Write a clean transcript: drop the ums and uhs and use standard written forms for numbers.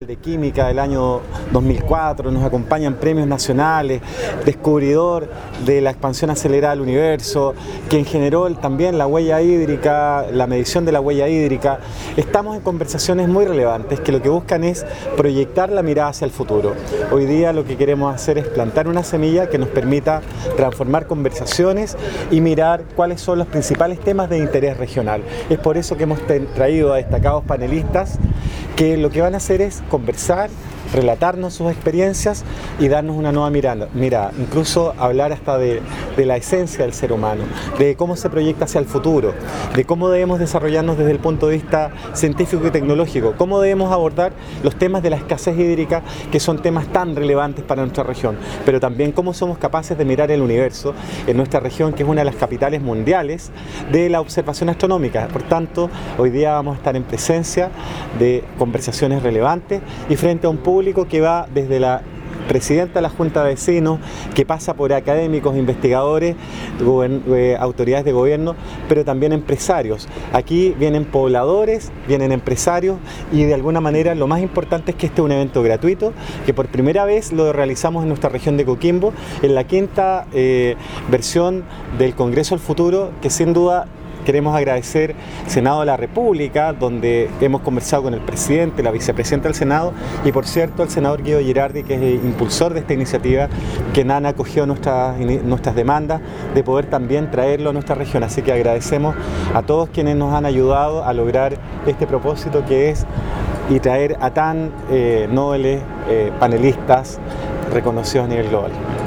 de química del año 2004, nos acompañan premios nacionales, descubridor de la expansión acelerada del universo, quien generó también la huella hídrica, la medición de la huella hídrica. Estamos en conversaciones muy relevantes que lo que buscan es proyectar la mirada hacia el futuro. Hoy día lo que queremos hacer es plantar una semilla que nos permita transformar conversaciones y mirar cuáles son los principales temas de interés regional. Es por eso que hemos traído a destacados panelistas que lo que van a hacer es conversar, relatarnos sus experiencias y darnos una nueva mirada, incluso hablar hasta de la esencia del ser humano, de cómo se proyecta hacia el futuro, de cómo debemos desarrollarnos desde el punto de vista científico y tecnológico, cómo debemos abordar los temas de la escasez hídrica, que son temas tan relevantes para nuestra región, pero también cómo somos capaces de mirar el universo en nuestra región, que es una de las capitales mundiales de la observación astronómica. Por tanto, hoy día vamos a estar en presencia de conversaciones relevantes y frente a un público que va desde la presidenta de la Junta de Vecinos, que pasa por académicos, investigadores, autoridades de gobierno, pero también empresarios. Aquí vienen pobladores, vienen empresarios y de alguna manera lo más importante es que este es un evento gratuito, que por primera vez lo realizamos en nuestra región de Coquimbo, en la quinta versión del Congreso del Futuro, que sin duda queremos agradecer al Senado de la República, donde hemos conversado con el presidente, la vicepresidenta del Senado y, por cierto, el senador Guido Girardi, que es el impulsor de esta iniciativa, que han acogido nuestras demandas de poder también traerlo a nuestra región. Así que agradecemos a todos quienes nos han ayudado a lograr este propósito, que es y traer a tan nobles panelistas reconocidos a nivel global.